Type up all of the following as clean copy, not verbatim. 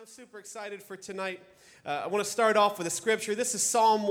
I'm super excited for tonight. I want to start off with a scripture. This is Psalm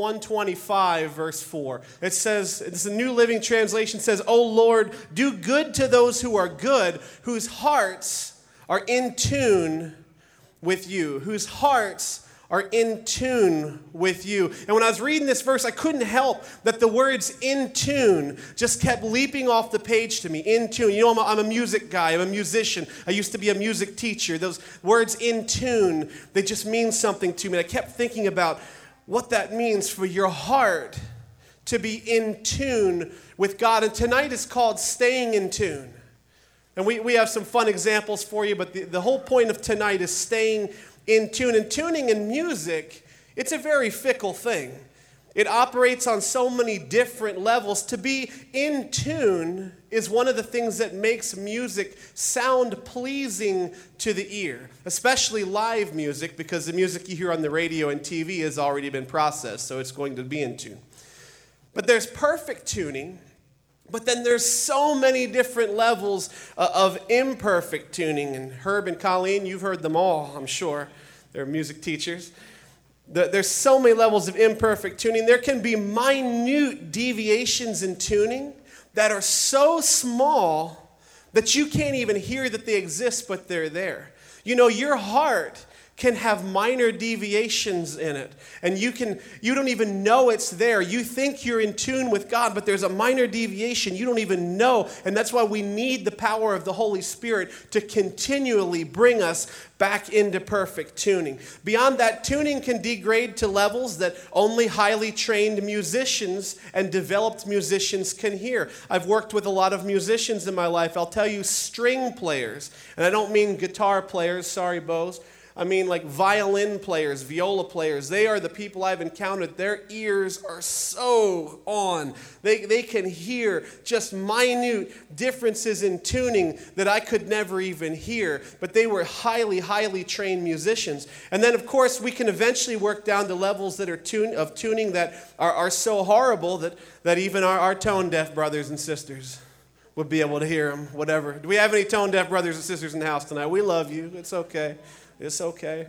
125, verse 4. It says, it's a New Living Translation, says, "O Lord, do good to those who are good, whose hearts are in tune with you." Whose hearts are in tune with you. And when I was reading this verse, I couldn't help that the words "in tune" just kept leaping off the page to me. In tune. You know, I'm a music guy. I'm a musician. I used to be a music teacher. Those words "in tune," they just mean something to me. And I kept thinking about what that means for your heart to be in tune with God. And tonight is called Staying in Tune. And we have some fun examples for you, but the whole point of tonight is staying in tune. And tuning in music, it's a very fickle thing. It operates on so many different levels. To be in tune is one of the things that makes music sound pleasing to the ear, especially live music, because the music you hear on the radio and TV has already been processed, so it's going to be in tune. But there's perfect tuning. But then there's so many different levels of imperfect tuning. And Herb and Colleen, you've heard them all, I'm sure. They're music teachers. There's so many levels of imperfect tuning. There can be minute deviations in tuning that are so small that you can't even hear that they exist, but they're there. You know, your heart can have minor deviations in it. And you don't even know it's there. You think you're in tune with God, but there's a minor deviation you don't even know. And that's why we need the power of the Holy Spirit to continually bring us back into perfect tuning. Beyond that, tuning can degrade to levels that only highly trained musicians and developed musicians can hear. I've worked with a lot of musicians in my life. I'll tell you, string players, and I don't mean guitar players, sorry, Bose. I mean like violin players, viola players. They are the people I've encountered. Their ears are so on. They can hear just minute differences in tuning that I could never even hear. But they were highly, highly trained musicians. And then, of course, we can eventually work down to levels that are tuning that are so horrible that even our tone-deaf brothers and sisters would be able to hear them, whatever. Do we have any tone-deaf brothers and sisters in the house tonight? We love you. It's okay. It's okay.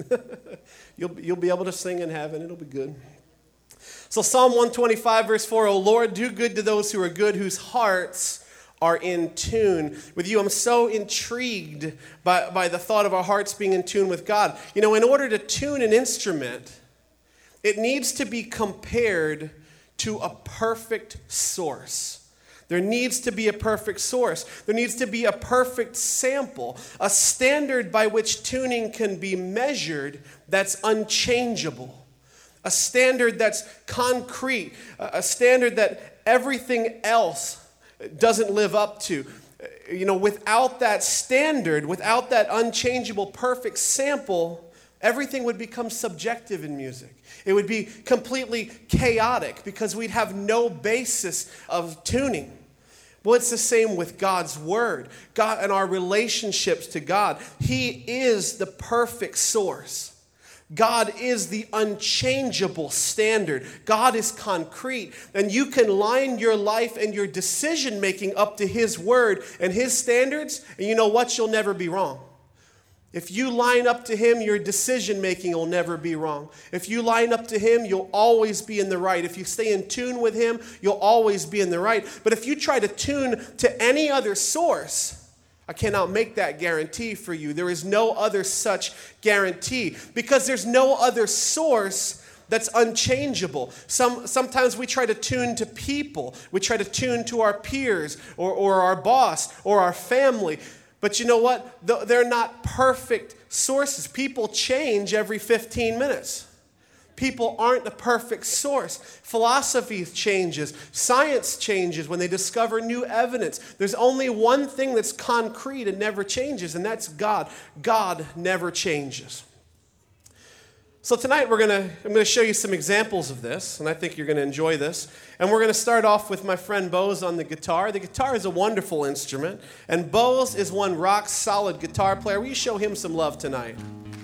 You'll be able to sing in heaven. It'll be good. So Psalm 125, verse 4, "O Lord, do good to those who are good, whose hearts are in tune with you." I'm so intrigued by the thought of our hearts being in tune with God. You know, in order to tune an instrument, it needs to be compared to a perfect source. There needs to be a perfect source. There needs to be a perfect sample, a standard by which tuning can be measured that's unchangeable, a standard that's concrete, a standard that everything else doesn't live up to. You know, without that standard, without that unchangeable perfect sample, everything would become subjective in music. It would be completely chaotic because we'd have no basis of tuning. Well, it's the same with God's Word, God and our relationships to God. He is the perfect source. God is the unchangeable standard. God is concrete. And you can line your life and your decision making up to His Word and His standards, and you know what? You'll never be wrong. If you line up to Him, your decision-making will never be wrong. If you line up to Him, you'll always be in the right. If you stay in tune with Him, you'll always be in the right. But if you try to tune to any other source, I cannot make that guarantee for you. There is no other such guarantee because there's no other source that's unchangeable. Sometimes we try to tune to people. We try to tune to our peers or our boss or our family. But you know what? They're not perfect sources. People change every 15 minutes. People aren't the perfect source. Philosophy changes. Science changes when they discover new evidence. There's only one thing that's concrete and never changes, and that's God. God never changes. So tonight I'm going to show you some examples of this, and I think you're going to enjoy this. And we're going to start off with my friend Bose on the guitar. The guitar is a wonderful instrument, and Bose is one rock-solid guitar player. Will you show him some love tonight?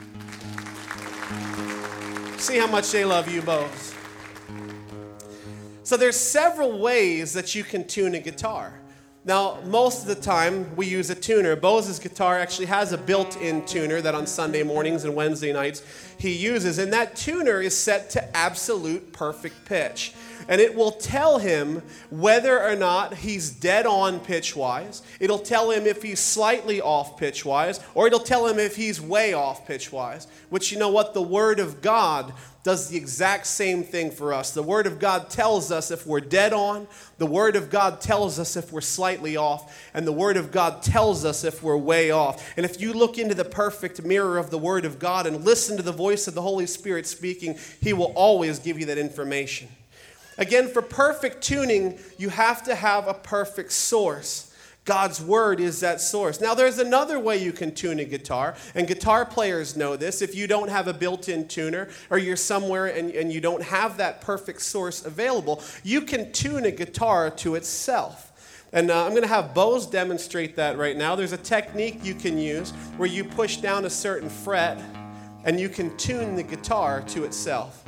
See how much they love you, Bose. So there's several ways that you can tune a guitar. Now, most of the time, we use a tuner. Bose's guitar actually has a built-in tuner that on Sunday mornings and Wednesday nights he uses, and that tuner is set to absolute perfect pitch. And it will tell him whether or not he's dead on pitch-wise. It'll tell him if he's slightly off pitch-wise, or it'll tell him if he's way off pitch-wise. Which, you know what? The Word of God does the exact same thing for us. The Word of God tells us if we're dead on. The Word of God tells us if we're slightly off. And the Word of God tells us if we're way off. And if you look into the perfect mirror of the Word of God and listen to the voice of the Holy Spirit speaking, He will always give you that information. Again, for perfect tuning, you have to have a perfect source. God's Word is that source. Now, there's another way you can tune a guitar, and guitar players know this. If you don't have a built-in tuner, or you're somewhere and you don't have that perfect source available, you can tune a guitar to itself. And I'm going to have Bose demonstrate that right now. There's a technique you can use where you push down a certain fret, and you can tune the guitar to itself.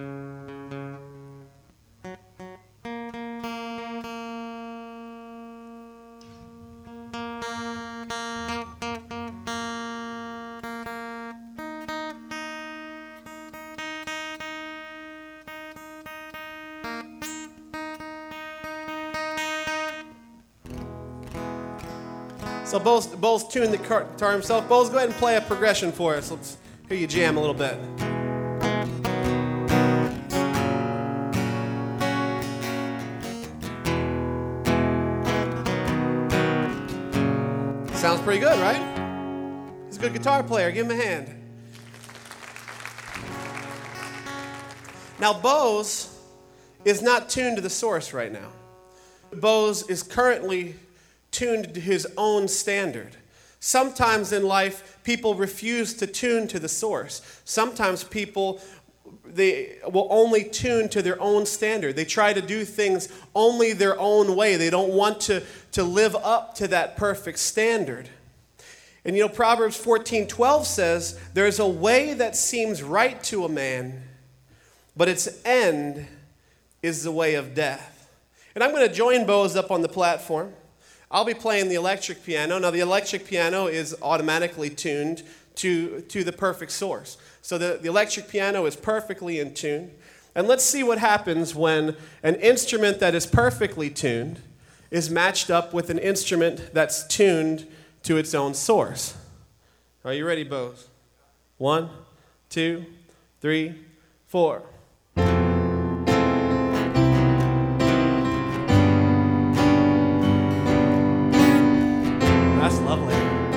So Bose tuned the guitar himself. Bose, go ahead and play a progression for us. Let's hear you jam a little bit. Sounds pretty good, right? He's a good guitar player. Give him a hand. Now, Bose is not tuned to the source right now. Bose is currently tuned to his own standard. Sometimes in life, people refuse to tune to the source. Sometimes people, they will only tune to their own standard. They try to do things only their own way. They don't want to live up to that perfect standard. And you know, Proverbs 14:12 says, "There's a way that seems right to a man, but its end is the way of death." And I'm going to join Bose up on the platform. I'll be playing the electric piano. Now, the electric piano is automatically tuned to the perfect source. So the electric piano is perfectly in tune. And let's see what happens when an instrument that is perfectly tuned is matched up with an instrument that's tuned to its own source. Are you ready, Bose? 1, 2, 3, 4. That's lovely.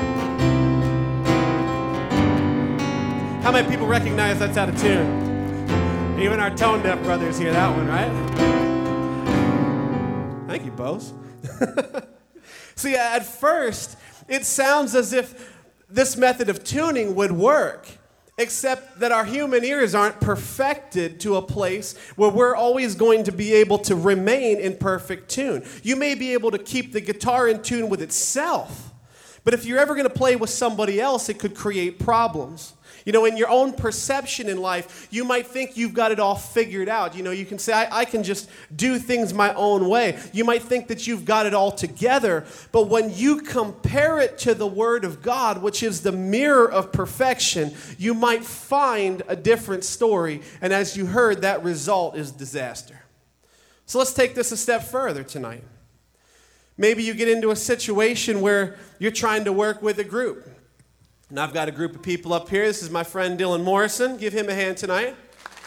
How many people recognize that's out of tune? Even our tone-deaf brothers hear that one, right? Thank you, Bose. See, at first, it sounds as if this method of tuning would work, except that our human ears aren't perfected to a place where we're always going to be able to remain in perfect tune. You may be able to keep the guitar in tune with itself, but if you're ever going to play with somebody else, it could create problems. You know, in your own perception in life, you might think you've got it all figured out. You know, you can say, I can just do things my own way. You might think that you've got it all together. But when you compare it to the Word of God, which is the mirror of perfection, you might find a different story. And as you heard, that result is disaster. So let's take this a step further tonight. Maybe you get into a situation where you're trying to work with a group. And I've got a group of people up here. This is my friend Dylan Morrison. Give him a hand tonight.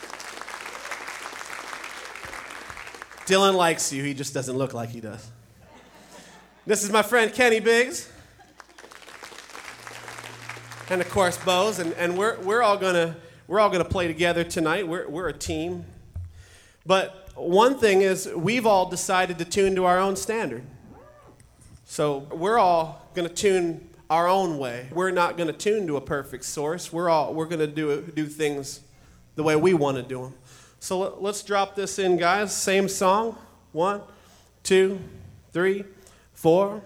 Dylan likes you. He just doesn't look like he does. This is my friend Kenny Biggs. And of course, Bose. And we're all gonna play together tonight. We're a team. But one thing is, we've all decided to tune to our own standard. So we're all gonna tune our own way. We're not going to tune to a perfect source. We're going to do things the way we want to do them. So let's drop this in, guys. Same song. 1, 2, 3, 4.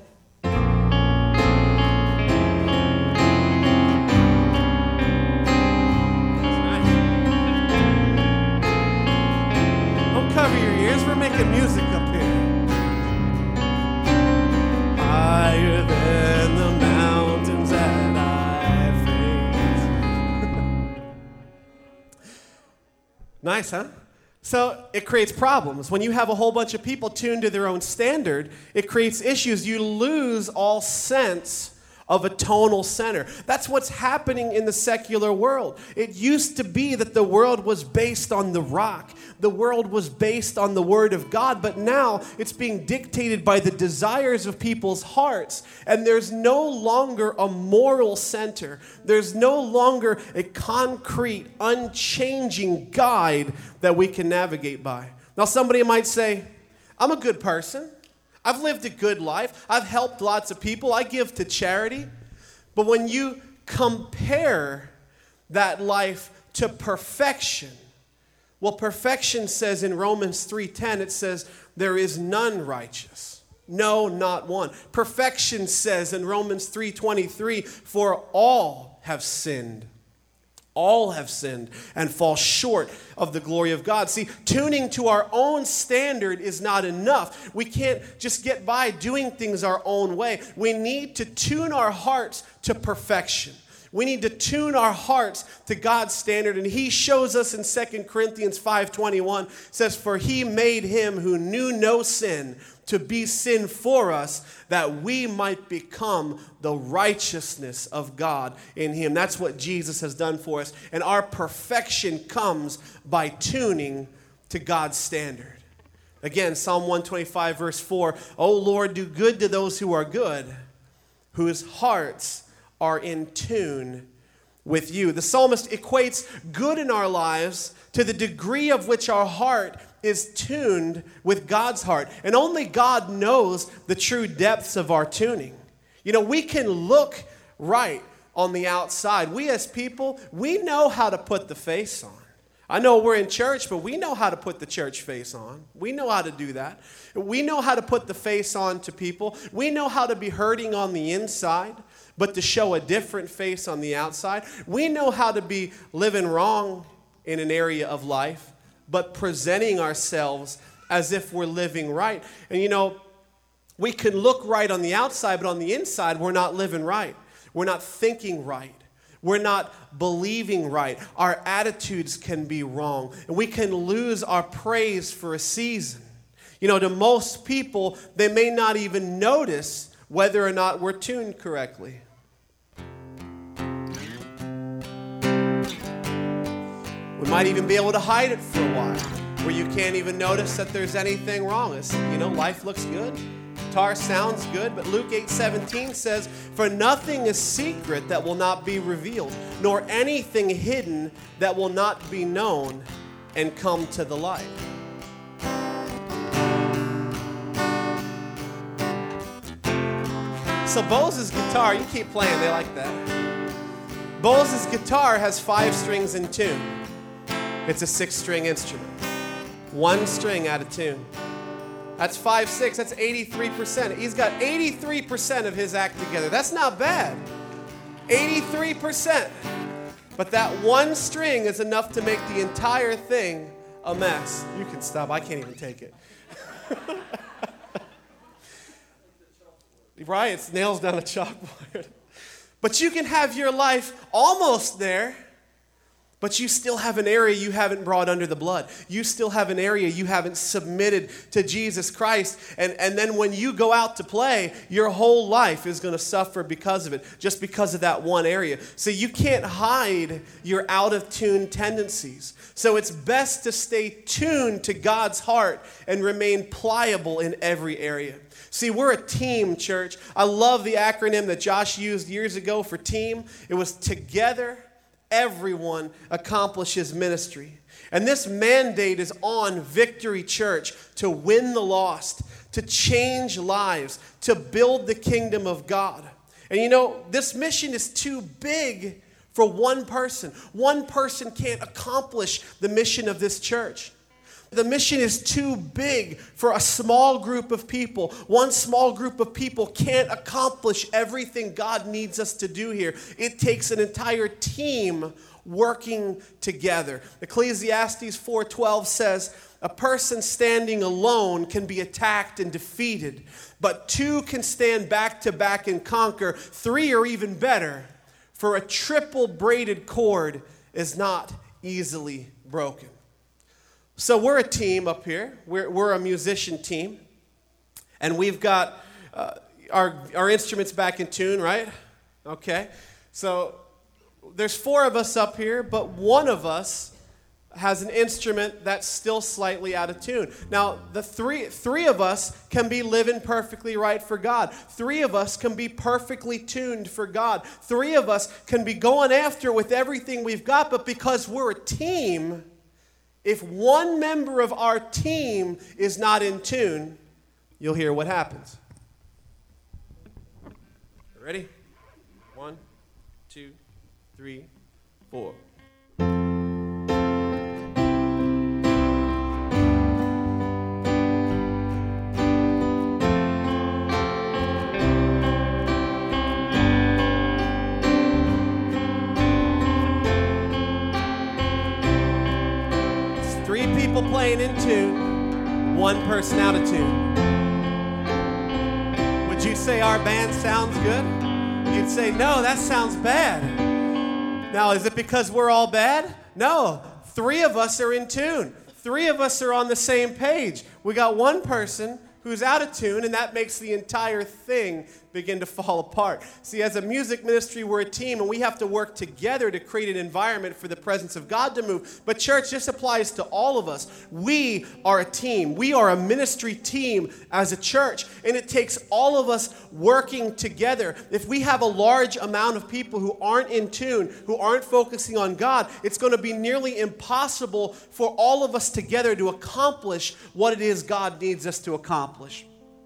Don't cover your ears. We're making music up here. Nice, huh? So it creates problems. When you have a whole bunch of people tuned to their own standard, it creates issues. You lose all sense of a tonal center. That's what's happening in the secular world. It used to be that the world was based on the rock. The world was based on the Word of God, but now it's being dictated by the desires of people's hearts, and there's no longer a moral center. There's no longer a concrete, unchanging guide that we can navigate by. Now, somebody might say, I'm a good person. I've lived a good life. I've helped lots of people. I give to charity. But when you compare that life to perfection, well, perfection says in Romans 3:10, it says, there is none righteous. No, not one. Perfection says in Romans 3:23, for all have sinned. All have sinned and fall short of the glory of God. See, tuning to our own standard is not enough. We can't just get by doing things our own way. We need to tune our hearts to perfection. We need to tune our hearts to God's standard. And he shows us in 2 Corinthians 5:21, says, for he made him who knew no sin to be sin for us, that we might become the righteousness of God in him. That's what Jesus has done for us. And our perfection comes by tuning to God's standard. Again, Psalm 125, verse 4, O Lord, do good to those who are good, whose hearts are in tune with you. The psalmist equates good in our lives to the degree of which our heart is tuned with God's heart. And only God knows the true depths of our tuning. You know, we can look right on the outside. We as people, we know how to put the face on. I know we're in church, but we know how to put the church face on. We know how to do that. We know how to put the face on to people. We know how to be hurting on the inside, but to show a different face on the outside. We know how to be living wrong in an area of life, but presenting ourselves as if we're living right. And you know, we can look right on the outside, but on the inside, we're not living right. We're not thinking right. We're not believing right. Our attitudes can be wrong. And we can lose our praise for a season. You know, to most people, they may not even notice whether or not we're tuned correctly. We might even be able to hide it for a while, where you can't even notice that there's anything wrong. It's, you know, life looks good. Guitar sounds good, but Luke 8:17 says, for nothing is secret that will not be revealed, nor anything hidden that will not be known and come to the light. So Bose's guitar, you keep playing, they like that. Bose's guitar has 5 strings in tune. It's a 6-string instrument. 1 string out of tune. That's 5, 6, that's 83%. He's got 83% of his act together. That's not bad. 83%. But that 1 string is enough to make the entire thing a mess. You can stop, I can't even take it. Right, it's nails down a chalkboard. But you can have your life almost there, but you still have an area you haven't brought under the blood. You still have an area you haven't submitted to Jesus Christ. And then when you go out to play, your whole life is going to suffer because of it, just because of that one area. So you can't hide your out-of-tune tendencies. So it's best to stay tuned to God's heart and remain pliable in every area. See, we're a team, church. I love the acronym that Josh used years ago for team. It was together. Everyone accomplishes ministry. And this mandate is on Victory Church to win the lost, to change lives, to build the kingdom of God. And you know, this mission is too big for one person. One person can't accomplish the mission of this church. The mission is too big for a small group of people. One small group of people can't accomplish everything God needs us to do here. It takes an entire team working together. Ecclesiastes 4:12 says, a person standing alone can be attacked and defeated, but 2 can stand back to back and conquer. 3 are even better, for a triple braided cord is not easily broken. So we're a team up here. We're a musician team. And we've got our instruments back in tune, right? Okay. So there's 4 of us up here, but one of us has an instrument that's still slightly out of tune. Now, the three of us can be living perfectly right for God. 3 of us can be perfectly tuned for God. 3 of us can be going after with everything we've got, but because we're a team, if one member of our team is not in tune, you'll hear what happens. Ready? 1, 2, 3, 4. It's 3 people playing in tune, 1 person out of tune. Would you say our band sounds good? You'd say, no, that sounds bad. Now, is it because we're all bad? No, 3 of us are in tune. 3 of us are on the same page. We got 1 person who's out of tune, and that makes the entire thing begin to fall apart. See, as a music ministry, we're a team, and we have to work together to create an environment for the presence of God to move. But church, this applies to all of us. We are a team. We are a ministry team as a church, and it takes all of us working together. If we have a large amount of people who aren't in tune, who aren't focusing on God, it's going to be nearly impossible for all of us together to accomplish what it is God needs us to accomplish.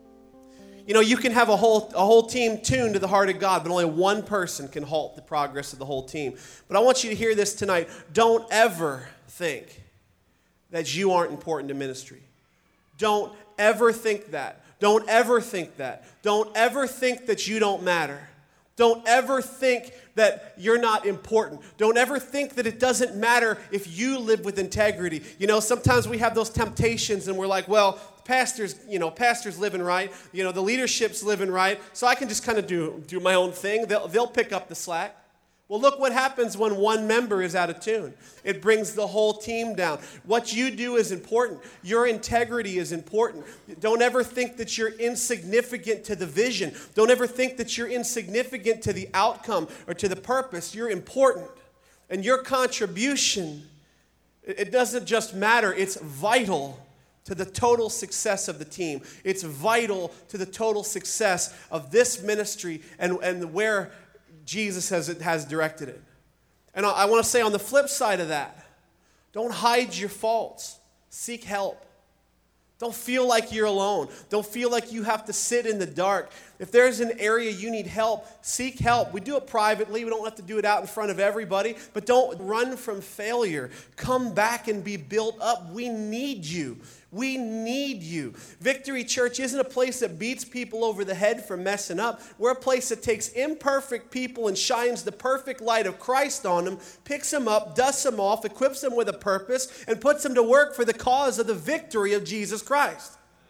You know, you can have a whole team tuned to the heart of God, but only 1 person can halt the progress of the whole team. But I want you to hear this tonight. Don't ever think that you aren't important to ministry. Don't ever think that. Don't ever think that. Don't ever think that you don't matter. Don't ever think that you're not important. Don't ever think that it doesn't matter if you live with integrity. You know, sometimes we have those temptations and we're like, well, pastor's living right. You know, the leadership's living right. So I can just kind of do my own thing. They'll pick up the slack. Well, look what happens when 1 member is out of tune. It brings the whole team down. What you do is important. Your integrity is important. Don't ever think that you're insignificant to the vision. Don't ever think that you're insignificant to the outcome or to the purpose. You're important. And your contribution, it doesn't just matter. It's vital to the total success of the team. It's vital to the total success of this ministry and where Jesus has directed it. And I want to say on the flip side of that, don't hide your faults. Seek help. Don't feel like you're alone. Don't feel like you have to sit in the dark. If there's an area you need help, seek help. We do it privately. We don't have to do it out in front of everybody. But don't run from failure. Come back and be built up. We need you. We need you. Victory Church isn't a place that beats people over the head for messing up. We're a place that takes imperfect people and shines the perfect light of Christ on them, picks them up, dusts them off, equips them with a purpose, and puts them to work for the cause of the victory of Jesus Christ.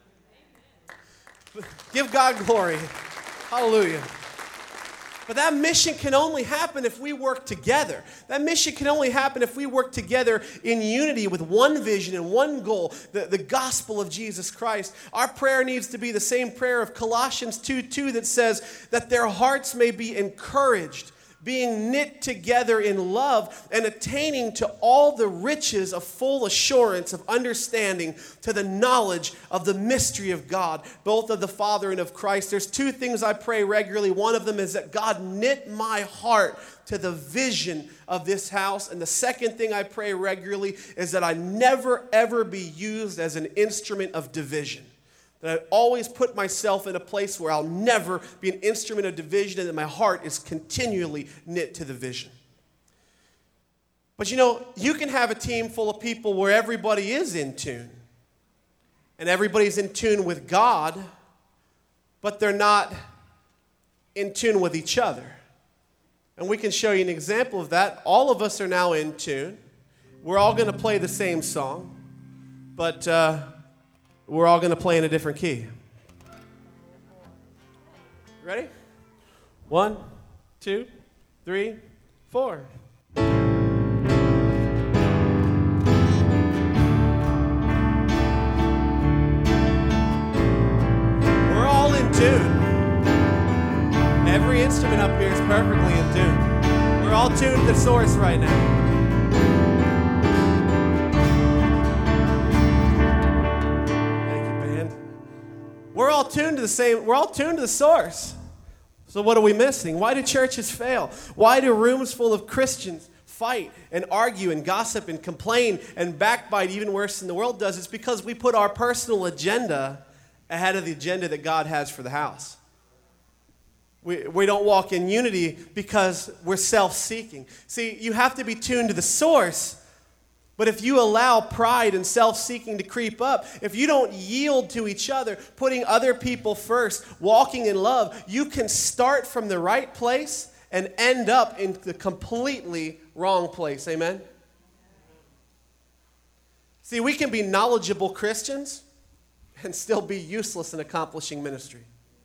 Give God glory. Hallelujah. But that mission can only happen if we work together. That mission can only happen if we work together in unity with one vision and one goal, the gospel of Jesus Christ. Our prayer needs to be the same prayer of Colossians 2:2 that says that their hearts may be encouraged, being knit together in love and attaining to all the riches of full assurance of understanding to the knowledge of the mystery of God, both of the Father and of Christ. There's 2 things I pray regularly. One of them is that God knit my heart to the vision of this house. And the second thing I pray regularly is that I never, ever be used as an instrument of division. That I always put myself in a place where I'll never be an instrument of division and that my heart is continually knit to the vision. But you know, you can have a team full of people where everybody is in tune. And everybody's in tune with God, but they're not in tune with each other. And we can show you an example of that. All of us are now in tune. We're all going to play the same song, but we're all going to play in a different key. Ready? 1, 2, 3, 4. tuned to the source right now? We're all tuned to the same, we're all tuned to the source. So what are we missing? Why do churches fail? Why do rooms full of Christians fight and argue and gossip and complain and backbite even worse than the world does? It's because we put our personal agenda ahead of the agenda that God has for the house. We don't walk in unity because we're self-seeking. See, you have to be tuned to the source. But if you allow pride and self-seeking to creep up, if you don't yield to each other, putting other people first, walking in love, you can start from the right place and end up in the completely wrong place. Amen? See, we can be knowledgeable Christians and still be useless in accomplishing ministry.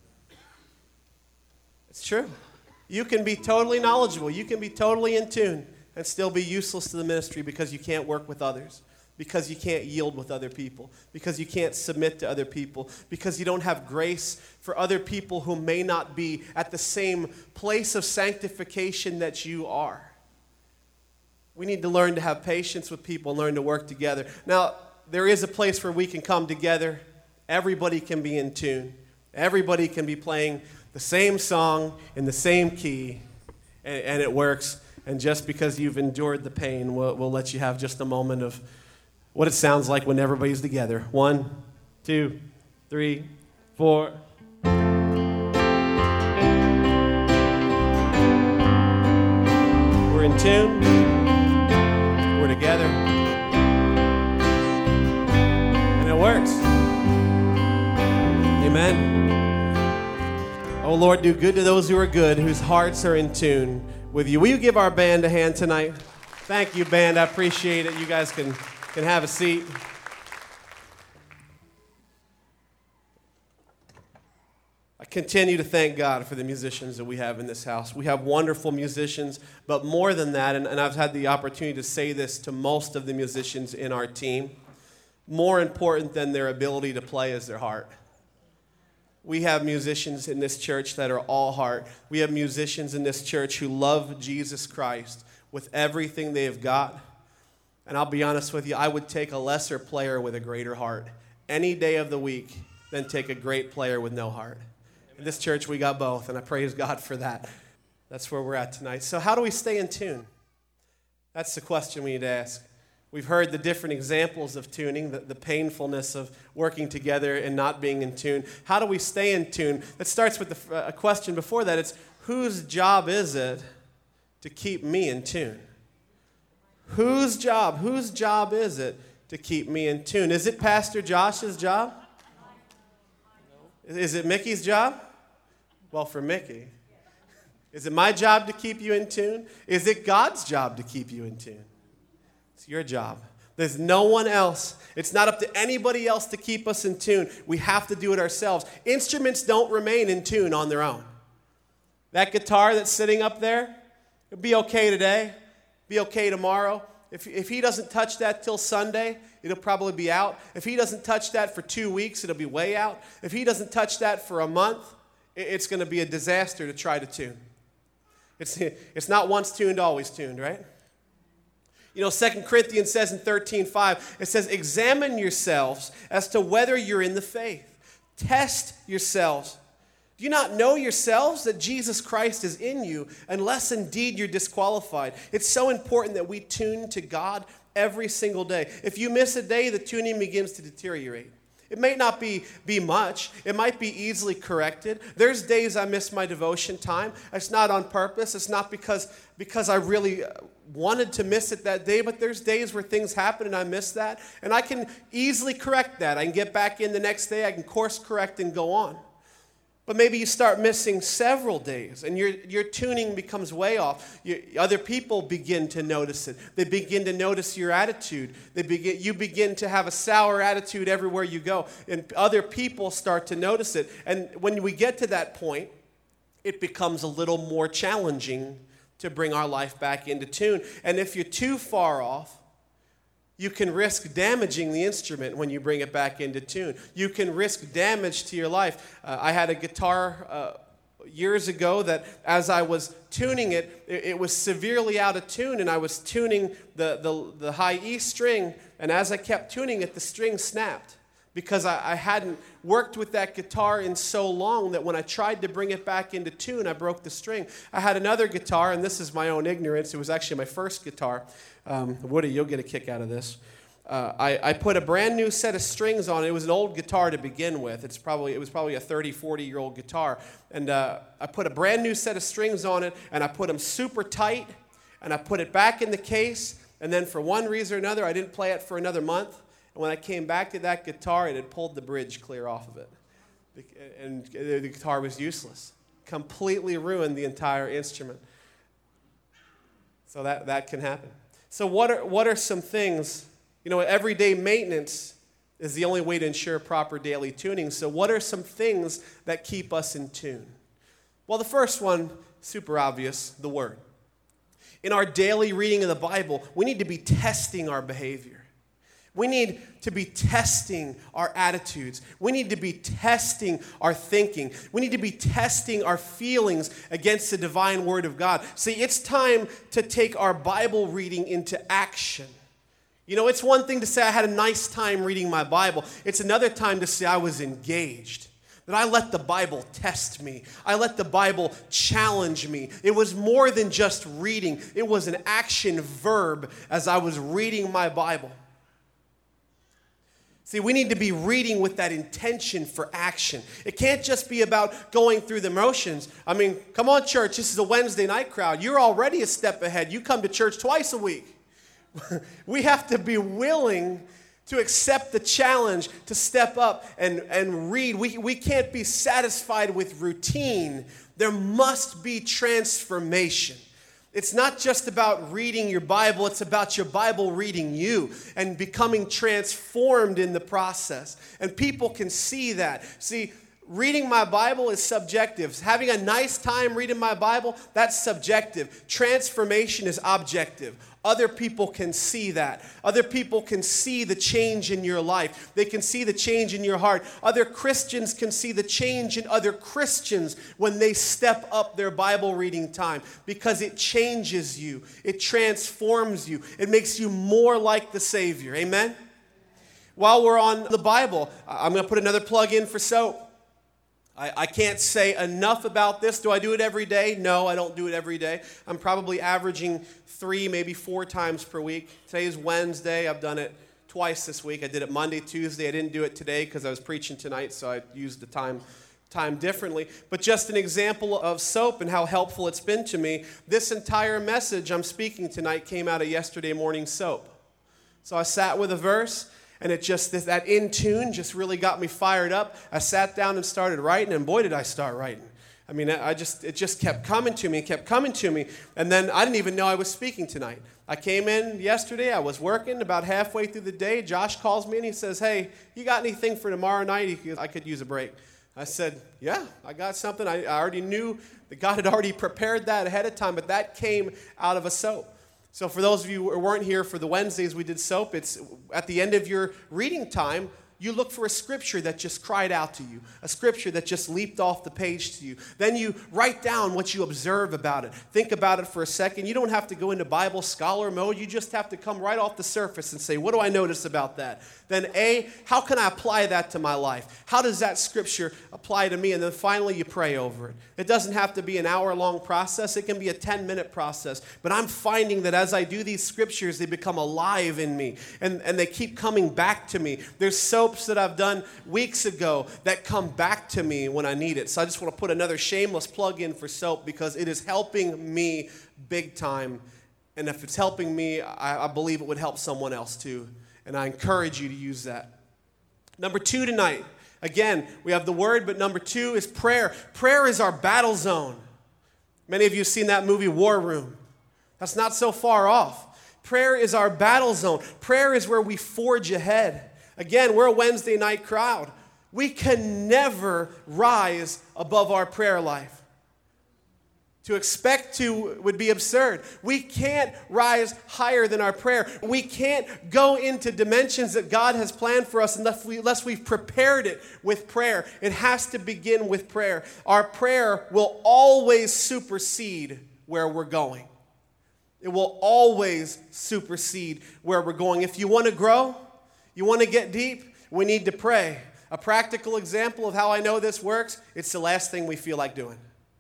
It's true. You can be totally knowledgeable. You can be totally in tune and still be useless to the ministry because you can't work with others, because you can't yield with other people, because you can't submit to other people, because you don't have grace for other people who may not be at the same place of sanctification that you are. We need to learn to have patience with people and learn to work together. Now, there is a place where we can come together. Everybody can be in tune. Everybody can be playing the same song in the same key, and it works. And just because you've endured the pain, we'll let you have just a moment of what it sounds like when everybody's together. 1, 2, 3, 4. We're in tune. We're together. And it works. Amen. Oh, Lord, do good to those who are good, whose hearts are in tune with you. Will you give our band a hand tonight? Thank you, band. I appreciate it. You guys can have a seat. I continue to thank God for the musicians that we have in this house. We have wonderful musicians, but more than that, and I've had the opportunity to say this to most of the musicians in our team, more important than their ability to play is their heart. We have musicians in this church that are all heart. We have musicians in this church who love Jesus Christ with everything they have got. And I'll be honest with you, I would take a lesser player with a greater heart any day of the week than take a great player with no heart. In this church, we got both, and I praise God for that. That's where we're at tonight. So how do we stay in tune? That's the question we need to ask. We've heard the different examples of tuning, the painfulness of working together and not being in tune. How do we stay in tune? That starts with a question before that. It's, whose job is it to keep me in tune? Whose job is it to keep me in tune? Is it Pastor Josh's job? Is it Mickey's job? Well, for Mickey. Is it my job to keep you in tune? Is it God's job to keep you in tune? It's your job. There's no one else. It's not up to anybody else to keep us in tune. We have to do it ourselves. Instruments don't remain in tune on their own. That guitar that's sitting up there, it'll be okay today, be okay tomorrow. If he doesn't touch that till Sunday, it'll probably be out. If he doesn't touch that for 2 weeks, it'll be way out. If he doesn't touch that for a month, it's going to be a disaster to try to tune. It's not once tuned, always tuned, right? You know, 2 Corinthians says in 13:5, it says, examine yourselves as to whether you're in the faith. Test yourselves. Do you not know yourselves that Jesus Christ is in you, unless indeed you're disqualified? It's so important that we tune to God every single day. If you miss a day, the tuning begins to deteriorate. It may not be much. It might be easily corrected. There's days I miss my devotion time. It's not on purpose. It's not because I really wanted to miss it that day, but there's days where things happen and I miss that. And I can easily correct that. I can get back in the next day. I can course correct and go on. But maybe you start missing several days and your tuning becomes way off. Other people begin to notice it. They begin to notice your attitude. You begin to have a sour attitude everywhere you go. And other people start to notice it. And when we get to that point, it becomes a little more challenging to bring our life back into tune. And if you're too far off, you can risk damaging the instrument when you bring it back into tune. You can risk damage to your life. I had a guitar years ago that as I was tuning it, it was severely out of tune, and I was tuning the high E string, and as I kept tuning it, the string snapped because I hadn't worked with that guitar in so long that when I tried to bring it back into tune, I broke the string. I had another guitar, and this is my own ignorance. It was actually my first guitar. Woody, you'll get a kick out of this. I put a brand new set of strings on it. It was an old guitar to begin with. It was probably a 30, 40-year-old guitar. And I put a brand new set of strings on it, and I put them super tight, and I put it back in the case. And then for one reason or another, I didn't play it for another month. And when I came back to that guitar, it had pulled the bridge clear off of it. And the guitar was useless. Completely ruined the entire instrument. So that can happen. So what are some things? Everyday maintenance is the only way to ensure proper daily tuning. So what are some things that keep us in tune? Well, the first one, super obvious, the Word. In our daily reading of the Bible, we need to be testing our behavior. We need to be testing our attitudes. We need to be testing our thinking. We need to be testing our feelings against the divine Word of God. See, it's time to take our Bible reading into action. It's one thing to say I had a nice time reading my Bible. It's another time to say I was engaged, that I let the Bible test me. I let the Bible challenge me. It was more than just reading. It was an action verb as I was reading my Bible. See, we need to be reading with that intention for action. It can't just be about going through the motions. I mean, come on, church, this is a Wednesday night crowd. You're already a step ahead. You come to church twice a week. We have to be willing to accept the challenge to step up and read. We can't be satisfied with routine. There must be transformation. It's not just about reading your Bible, it's about your Bible reading you and becoming transformed in the process. And people can see that. See, reading my Bible is subjective. Having a nice time reading my Bible, that's subjective. Transformation is objective. Other people can see that. Other people can see the change in your life. They can see the change in your heart. Other Christians can see the change in other Christians when they step up their Bible reading time because it changes you. It transforms you. It makes you more like the Savior. Amen? While we're on the Bible, I'm going to put another plug in for soap. I can't say enough about this. Do I do it every day? No, I don't do it every day. I'm probably averaging 3, maybe 4 times per week. Today is Wednesday. I've done it twice this week. I did it Monday, Tuesday. I didn't do it today because I was preaching tonight, so I used the time differently. But just an example of soap and how helpful it's been to me, this entire message I'm speaking tonight came out of yesterday morning soap. So I sat with a verse, and that in tune just really got me fired up. I sat down and started writing, and boy, did I start writing. I mean, it just kept coming to me, and then I didn't even know I was speaking tonight. I came in yesterday, I was working, about halfway through the day, Josh calls me and he says, "Hey, you got anything for tomorrow night?" I could use a break. I said, "Yeah, I got something." I already knew that God had already prepared that ahead of time, but that came out of a soap. So for those of you who weren't here for the Wednesdays we did soap, it's at the end of your reading time, you look for a scripture that just cried out to you, a scripture that just leaped off the page to you. Then you write down what you observe about it. Think about it for a second. You don't have to go into Bible scholar mode. You just have to come right off the surface and say, what do I notice about that? Then how can I apply that to my life? How does that scripture apply to me? And then finally you pray over it. It doesn't have to be an hour-long process. It can be a 10-minute process. But I'm finding that as I do these scriptures, they become alive in me. And they keep coming back to me. There's soaps that I've done weeks ago that come back to me when I need it. So I just want to put another shameless plug in for soap because it is helping me big time. And if it's helping me, I believe it would help someone else too. And I encourage you to use that. Number 2 tonight. Again, we have the Word, but number 2 is prayer. Prayer is our battle zone. Many of you have seen that movie, War Room. That's not so far off. Prayer is our battle zone. Prayer is where we forge ahead. Again, we're a Wednesday night crowd. We can never rise above our prayer life. To expect to would be absurd. We can't rise higher than our prayer. We can't go into dimensions that God has planned for us unless we've prepared it with prayer. It has to begin with prayer. Our prayer will always supersede where we're going. It will always supersede where we're going. If you want to grow, you want to get deep, we need to pray. A practical example of how I know this works, it's the last thing we feel like doing.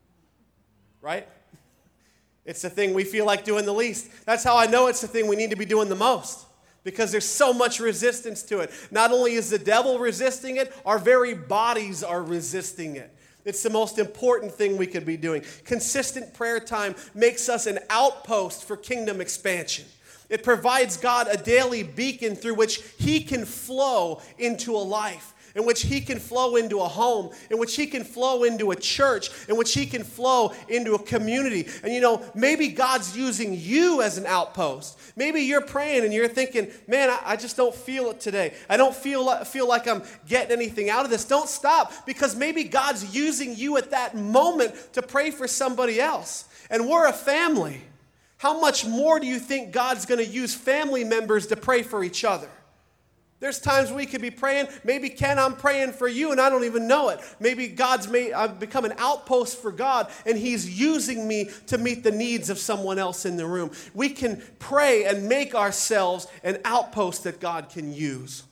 Right? It's the thing we feel like doing the least. That's how I know it's the thing we need to be doing the most, because there's so much resistance to it. Not only is the devil resisting it, our very bodies are resisting it. It's the most important thing we could be doing. Consistent prayer time makes us an outpost for kingdom expansion. It provides God a daily beacon through which he can flow into a life, in which he can flow into a home, in which he can flow into a church, in which he can flow into a community. And maybe God's using you as an outpost. Maybe you're praying and you're thinking, man, I just don't feel it today. I don't feel like I'm getting anything out of this. Don't stop, because maybe God's using you at that moment to pray for somebody else. And we're a family. How much more do you think God's going to use family members to pray for each other? There's times we could be praying. Maybe, Ken, I'm praying for you and I don't even know it. Maybe I've become an outpost for God and he's using me to meet the needs of someone else in the room. We can pray and make ourselves an outpost that God can use.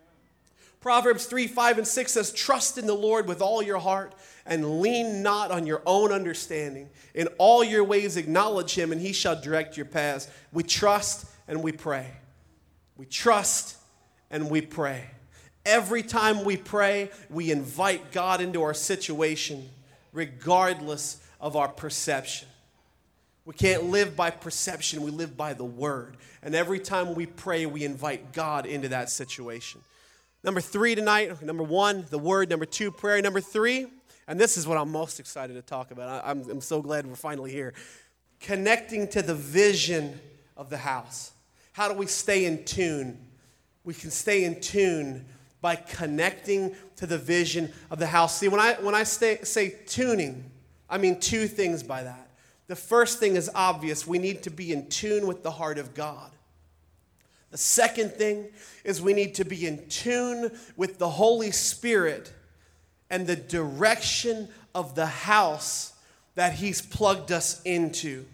Proverbs 3, 5, and 6 says, trust in the Lord with all your heart and lean not on your own understanding. In all your ways acknowledge him and he shall direct your paths. We trust and we pray. We trust and we pray. Every time we pray, we invite God into our situation, regardless of our perception. We can't live by perception, we live by the word. And every time we pray, we invite God into that situation. Number 3 tonight, number 1, the word. Number 2, prayer. Number 3, and this is what I'm most excited to talk about. I'm so glad we're finally here. Connecting to the vision of the house. How do we stay in tune? We can stay in tune by connecting to the vision of the house. See, when I say tuning, I mean 2 things by that. The first thing is obvious. We need to be in tune with the heart of God. The second thing is we need to be in tune with the Holy Spirit and the direction of the house that he's plugged us into.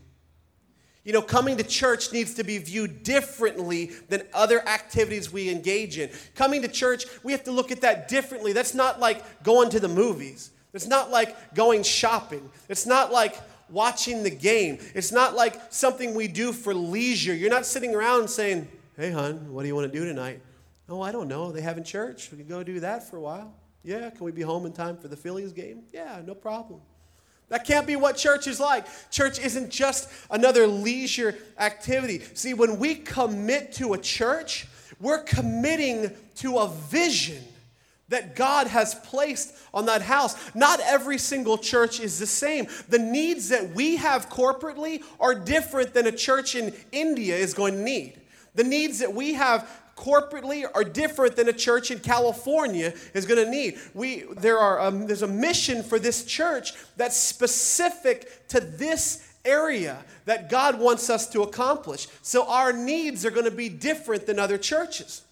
Coming to church needs to be viewed differently than other activities we engage in. Coming to church, we have to look at that differently. That's not like going to the movies. It's not like going shopping. It's not like watching the game. It's not like something we do for leisure. You're not sitting around saying, hey, hon, what do you want to do tonight? Oh, I don't know. They having church. We can go do that for a while. Yeah, can we be home in time for the Phillies game? Yeah, no problem. That can't be what church is like. Church isn't just another leisure activity. See, when we commit to a church, we're committing to a vision that God has placed on that house. Not every single church is the same. The needs that we have corporately are different than a church in India is going to need. The needs that we have corporately are different than a church in California is going to need. There's a mission for this church that's specific to this area that God wants us to accomplish. So our needs are going to be different than other churches.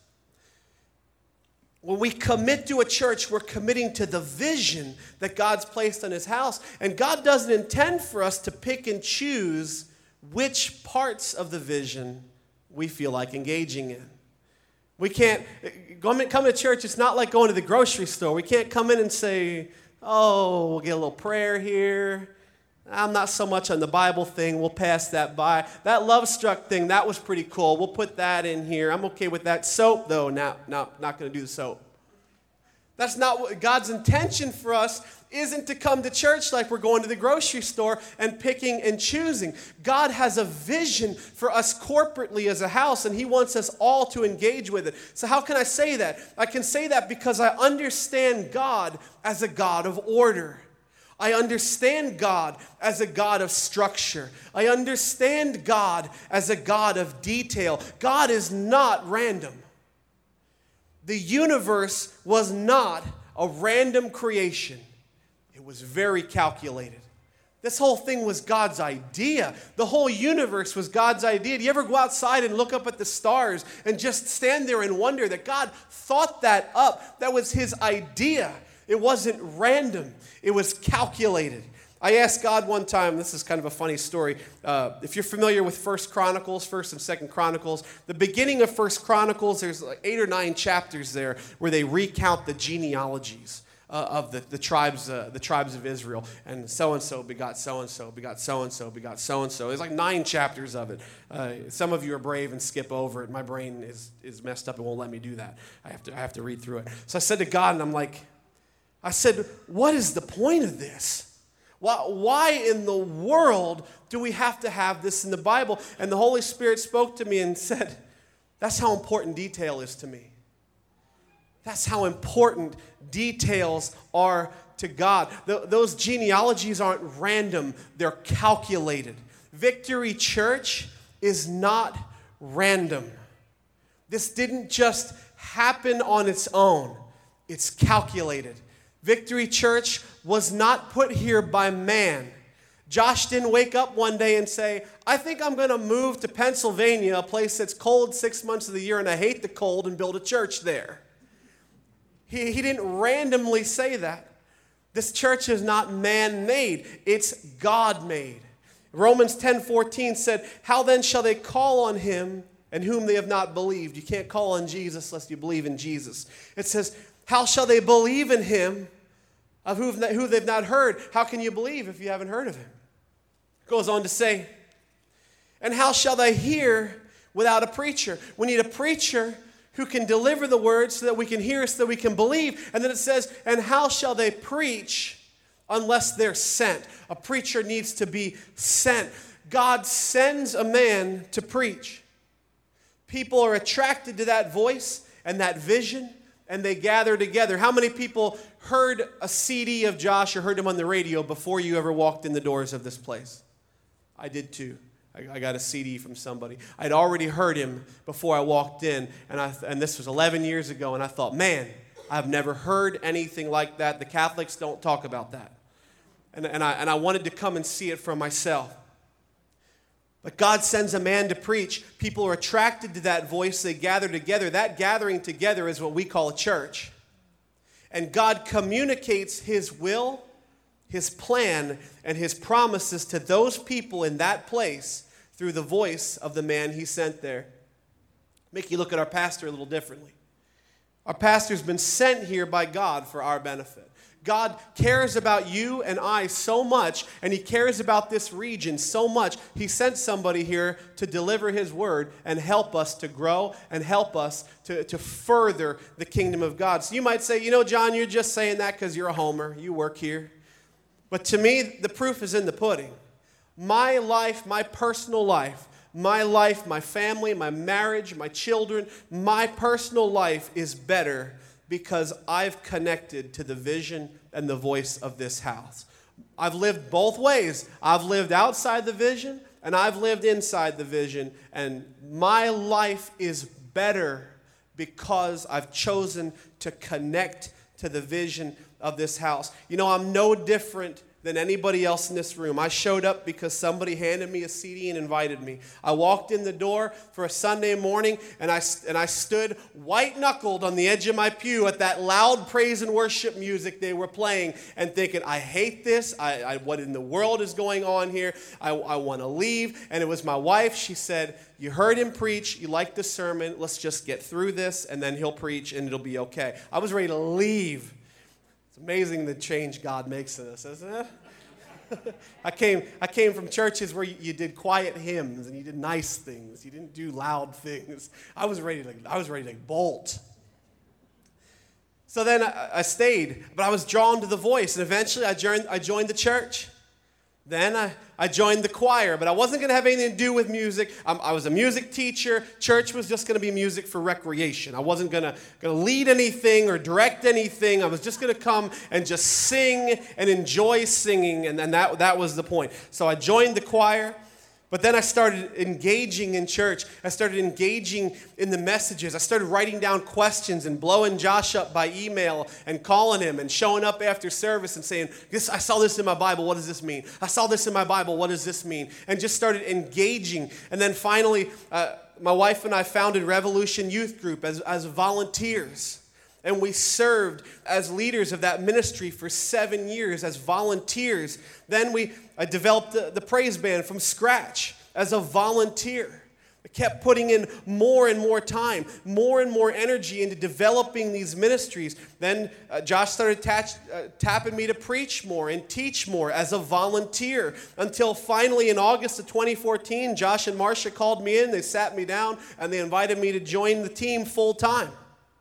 When we commit to a church, we're committing to the vision that God's placed on his house. And God doesn't intend for us to pick and choose which parts of the vision we feel like engaging in. We can't come to church. It's not like going to the grocery store. We can't come in and say, oh, we'll get a little prayer here. I'm not so much on the Bible thing. We'll pass that by. That Love Struck thing, that was pretty cool. We'll put that in here. I'm okay with that. Soap, though, not going to do the soap. That's not what God's intention for us isn't to come to church like we're going to the grocery store and picking and choosing. God has a vision for us corporately as a house, and he wants us all to engage with it. So how can I say that? I can say that because I understand God as a God of order. I understand God as a God of structure. I understand God as a God of detail. God is not random. The universe was not a random creation. It was very calculated. This whole thing was God's idea. The whole universe was God's idea. Do you ever go outside and look up at the stars and just stand there and wonder that God thought that up? That was his idea. It wasn't random. It was calculated. I asked God one time, this is kind of a funny story. If you're familiar with 1 Chronicles, 1st and 2nd Chronicles, the beginning of 1 Chronicles, there's like 8 or 9 chapters there where they recount the genealogies of the tribes of Israel. And so-and-so begot so-and-so, begot so-and-so, begot so-and-so. There's like 9 chapters of it. Some of you are brave and skip over it. My brain is messed up and won't let me do that. I have to read through it. So I said to God, and I said, what is the point of this? Why in the world do we have to have this in the Bible? And the Holy Spirit spoke to me and said, that's how important detail is to me. That's how important details are to God. Those genealogies aren't random. They're calculated. Victory Church is not random. This didn't just happen on its own. It's calculated. Victory Church was not put here by man. Josh didn't wake up one day and say, I think I'm going to move to Pennsylvania, a place that's cold 6 months of the year and I hate the cold, and build a church there. He didn't randomly say that. This church is not man-made. It's God-made. Romans 10:14 said, how then shall they call on him in whom they have not believed? You can't call on Jesus unless you believe in Jesus. It says, how shall they believe in him of who they've not heard? How can you believe if you haven't heard of him? It goes on to say, and how shall they hear without a preacher? We need a preacher who can deliver the word so that we can hear, so that we can believe. And then it says, and how shall they preach unless they're sent? A preacher needs to be sent. God sends a man to preach. People are attracted to that voice and that vision, and they gather together. How many people heard a CD of Josh or heard him on the radio before you ever walked in the doors of this place? I did too. I got a CD from somebody. I'd already heard him before I walked in, and this was 11 years ago, and I thought, man, I've never heard anything like that. The Catholics don't talk about that. And I wanted to come and see it for myself. But God sends a man to preach. People are attracted to that voice. They gather together. That gathering together is what we call a church. And God communicates his will, his plan, and his promises to those people in that place through the voice of the man he sent there. Make you look at our pastor a little differently. Our pastor's been sent here by God for our benefit. God cares about you and I so much, and he cares about this region so much. He sent somebody here to deliver his word and help us to grow and help us to further the kingdom of God. So you might say, John, you're just saying that because you're a homer. You work here. But to me, the proof is in the pudding. My life, my personal life, my family, my marriage, my children, my personal life is better because I've connected to the vision and the voice of this house. I've lived both ways. I've lived outside the vision, and I've lived inside the vision, and my life is better because I've chosen to connect to the vision of this house. I'm no different than anybody else in this room. I showed up because somebody handed me a CD and invited me. I walked in the door for a Sunday morning, and I stood white-knuckled on the edge of my pew at that loud praise and worship music they were playing, and thinking, I hate this. What in the world is going on here? I want to leave. And it was my wife. She said, you heard him preach. You liked the sermon. Let's just get through this, and then he'll preach, and it'll be okay. I was ready to leave. Amazing the change God makes in us, isn't it? I came from churches where you did quiet hymns and you did nice things. You didn't do loud things. I was ready to bolt. So then I stayed, but I was drawn to the voice, and eventually I joined the church. Then I joined the choir, but I wasn't going to have anything to do with music. I was a music teacher. Church was just going to be music for recreation. I wasn't going to lead anything or direct anything. I was just going to come and just sing and enjoy singing, and that was the point. So I joined the choir. But then I started engaging in church. I started engaging in the messages. I started writing down questions and blowing Josh up by email and calling him and showing up after service and saying, I saw this in my Bible, what does this mean? I saw this in my Bible, what does this mean? And just started engaging. And then finally, my wife and I founded Revolution Youth Group as volunteers. And we served as leaders of that ministry for 7 years as volunteers. Then I developed the praise band from scratch as a volunteer. I kept putting in more and more time, more and more energy into developing these ministries. Then Josh started tapping me to preach more and teach more as a volunteer until finally in August of 2014, Josh and Marcia called me in. They sat me down and they invited me to join the team full time.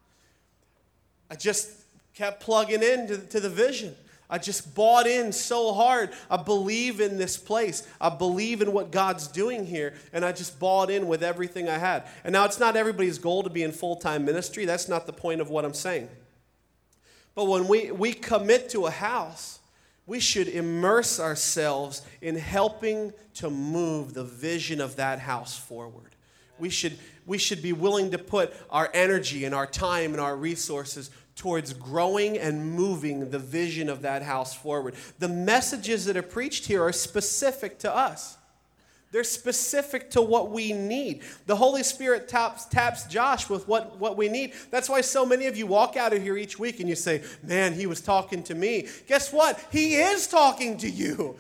I just kept plugging in to the vision. I just bought in so hard. I believe in this place. I believe in what God's doing here. And I just bought in with everything I had. And now it's not everybody's goal to be in full-time ministry. That's not the point of what I'm saying. But when we commit to a house, we should immerse ourselves in helping to move the vision of that house forward. We should be willing to put our energy and our time and our resources towards growing and moving the vision of that house forward. The messages that are preached here are specific to us. They're specific to what we need. The Holy Spirit taps Josh with what we need. That's why so many of you walk out of here each week and you say, man, he was talking to me. Guess what? He is talking to you.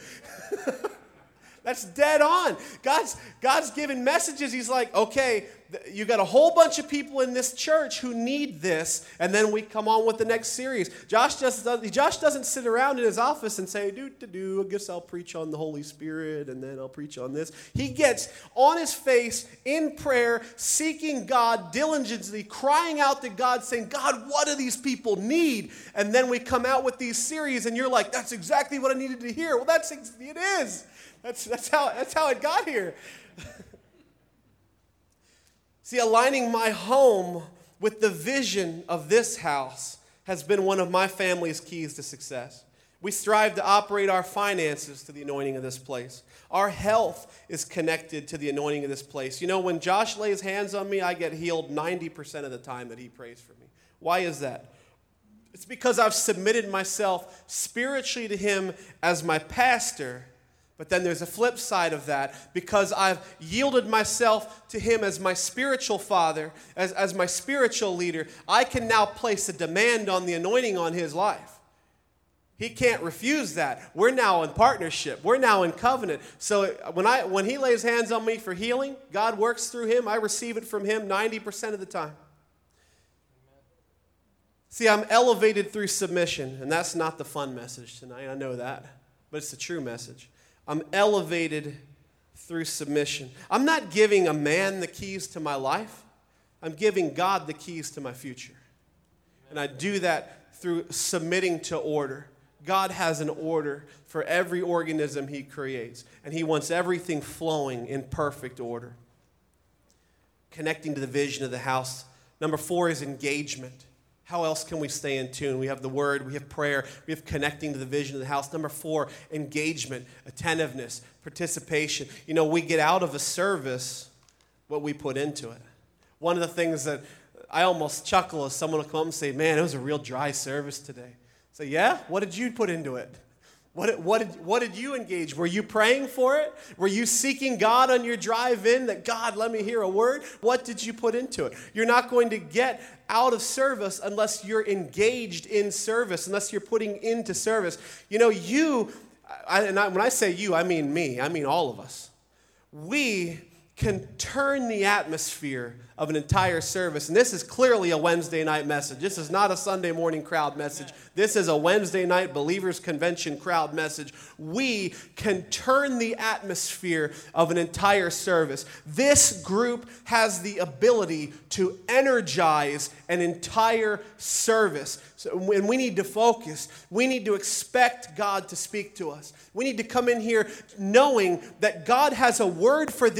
That's dead on. God's giving messages. He's like, okay, you got a whole bunch of people in this church who need this, and then we come on with the next series. Josh doesn't sit around in his office and say, I guess I'll preach on the Holy Spirit, and then I'll preach on this. He gets on his face in prayer, seeking God diligently, crying out to God, saying, God, what do these people need? And then we come out with these series, and you're like, that's exactly what I needed to hear. Well, it is. That's how it got here. See, aligning my home with the vision of this house has been one of my family's keys to success. We strive to operate our finances to the anointing of this place. Our health is connected to the anointing of this place. You know, when Josh lays hands on me, I get healed 90% of the time that he prays for me. Why is that? It's because I've submitted myself spiritually to him as my pastor. But then there's a flip side of that. Because I've yielded myself to him as my spiritual father, as my spiritual leader, I can now place a demand on the anointing on his life. He can't refuse that. We're now in partnership. We're now in covenant. So when he lays hands on me for healing, God works through him. I receive it from him 90% of the time. See, I'm elevated through submission, and that's not the fun message tonight. I know that, but it's the true message. I'm elevated through submission. I'm not giving a man the keys to my life. I'm giving God the keys to my future. And I do that through submitting to order. God has an order for every organism he creates, and he wants everything flowing in perfect order. Connecting to the vision of the house. Number 4 is engagement. How else can we stay in tune? We have the word, we have prayer, we have connecting to the vision of the house. Number 4, engagement, attentiveness, participation. You know, we get out of a service what we put into it. One of the things that I almost chuckle is someone will come up and say, man, it was a real dry service today. So yeah, what did you put into it? What did you engage? Were you praying for it? Were you seeking God on your drive in that, God, let me hear a word? What did you put into it? You're not going to get out of service unless you're engaged in service, unless you're putting into service. You know, when I say you, I mean me. I mean all of us. We can turn the atmosphere of an entire service. And this is clearly a Wednesday night message. This is not a Sunday morning crowd message. This is a Wednesday night Believers Convention crowd message. We can turn the atmosphere of an entire service. This group has the ability to energize an entire service. So when we need to focus, we need to expect God to speak to us. We need to come in here knowing that God has a word for this house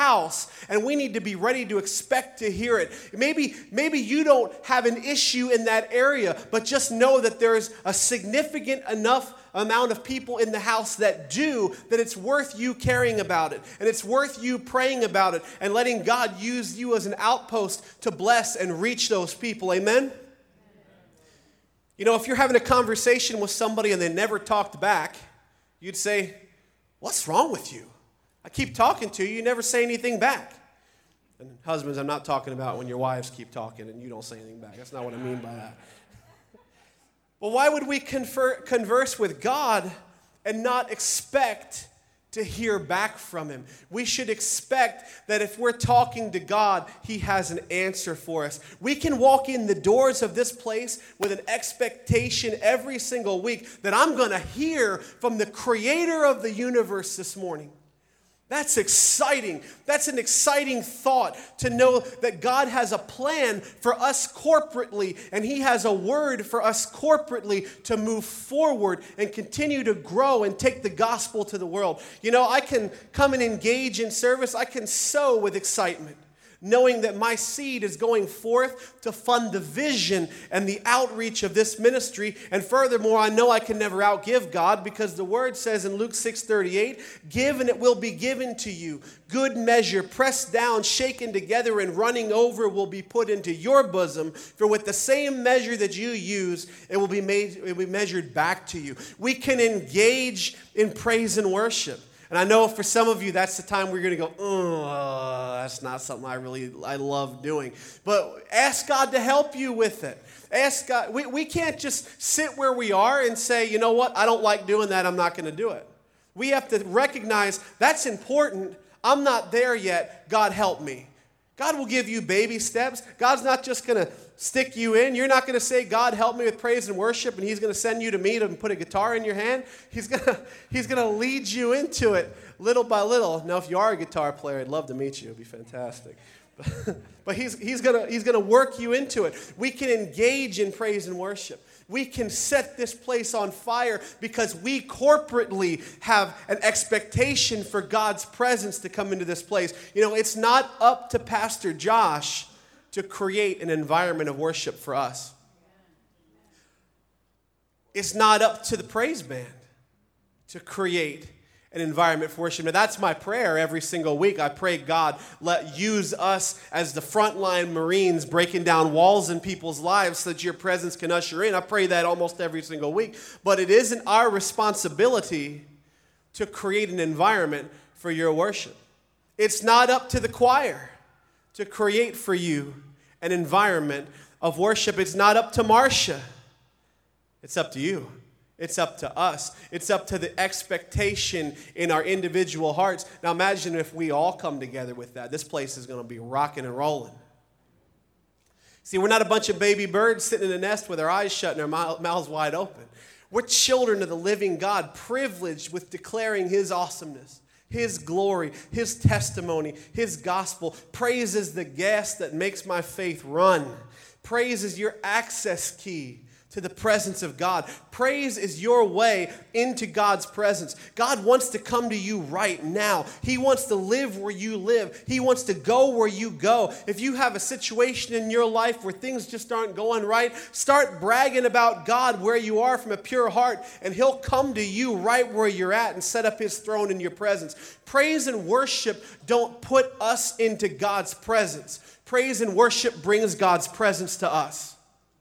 house, and we need to be ready to expect to hear it. Maybe you don't have an issue in that area, but just know that there's a significant enough amount of people in the house that do, that it's worth you caring about it, and it's worth you praying about it and letting God use you as an outpost to bless and reach those people. Amen? You know, if you're having a conversation with somebody and they never talked back, you'd say, "What's wrong with you? I keep talking to you, you never say anything back." And husbands, I'm not talking about when your wives keep talking and you don't say anything back. That's not what I mean by that. Well, why would we converse with God and not expect to hear back from him? We should expect that if we're talking to God, he has an answer for us. We can walk in the doors of this place with an expectation every single week that I'm going to hear from the creator of the universe this morning. That's exciting. That's an exciting thought to know that God has a plan for us corporately, and he has a word for us corporately to move forward and continue to grow and take the gospel to the world. You know, I can come and engage in service. I can sow with excitement, knowing that my seed is going forth to fund the vision and the outreach of this ministry. And furthermore, I know I can never outgive God, because the word says in Luke 6:38, "Give and it will be given to you. Good measure, pressed down, shaken together, and running over will be put into your bosom. For with the same measure that you use, it will be measured back to you." We can engage in praise and worship. And I know for some of you, that's the time where you're going to go, "Oh, that's not something I love doing." But ask God to help you with it. Ask God. We can't just sit where we are and say, "You know what, I don't like doing that, I'm not going to do it." We have to recognize that's important. I'm not there yet. God help me. God will give you baby steps. God's not just going to stick you in. You're not going to say, "God, help me with praise and worship," and he's going to send you to me to put a guitar in your hand. He's going to lead you into it little by little. Now, if you are a guitar player, I'd love to meet you. It'd be fantastic. But he's going to work you into it. We can engage in praise and worship. We can set this place on fire because we corporately have an expectation for God's presence to come into this place. You know, it's not up to Pastor Josh to create an environment of worship for us. It's not up to the praise band to create an environment for worship. Now, that's my prayer every single week. I pray God use us as the frontline Marines breaking down walls in people's lives so that your presence can usher in. I pray that almost every single week. But it isn't our responsibility to create an environment for your worship. It's not up to the choir to create for you an environment of worship. It's not up to Marcia. It's up to you. It's up to us. It's up to the expectation in our individual hearts. Now imagine if we all come together with that. This place is going to be rocking and rolling. See, we're not a bunch of baby birds sitting in a nest with our eyes shut and our mouths wide open. We're children of the living God, privileged with declaring his awesomeness, his glory, his testimony, his gospel. Praise is the gas that makes my faith run. Praise is your access key to the presence of God. Praise is your way into God's presence. God wants to come to you right now. He wants to live where you live. He wants to go where you go. If you have a situation in your life where things just aren't going right, start bragging about God where you are from a pure heart, and he'll come to you right where you're at and set up his throne in your presence. Praise and worship don't put us into God's presence. Praise and worship brings God's presence to us.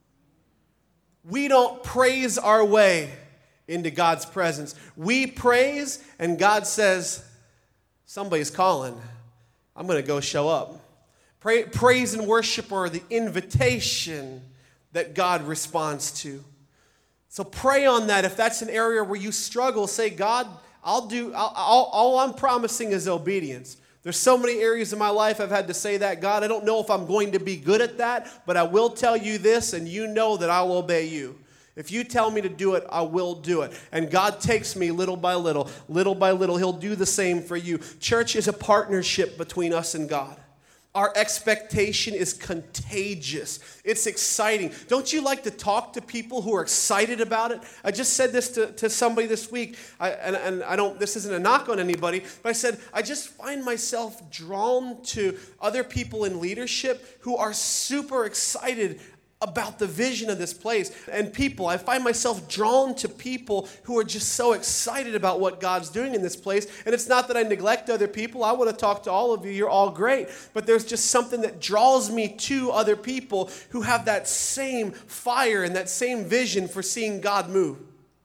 We don't praise our way into God's presence. We praise, and God says, somebody's calling. I'm going to go show up. Praise and worship are the invitation that God responds to. So pray on that. If that's an area where you struggle, say, "God, all I'm promising is obedience." There's so many areas in my life I've had to say that. "God, I don't know if I'm going to be good at that, but I will tell you this, and you know that I'll obey you. If you tell me to do it, I will do it." And God takes me little by little. Little by little, he'll do the same for you. Church is a partnership between us and God. our expectation is contagious. It's exciting. Don't you like to talk to people who are excited about it? I just said this to somebody this week, this isn't a knock on anybody, but I said, I just find myself drawn to other people in leadership who are super excited about the vision of this place. And people, I find myself drawn to people who are just so excited about what God's doing in this place. And it's not that I neglect other people. I want to talk to all of you. You're all great. But there's just something that draws me to other people who have that same fire and that same vision for seeing God move.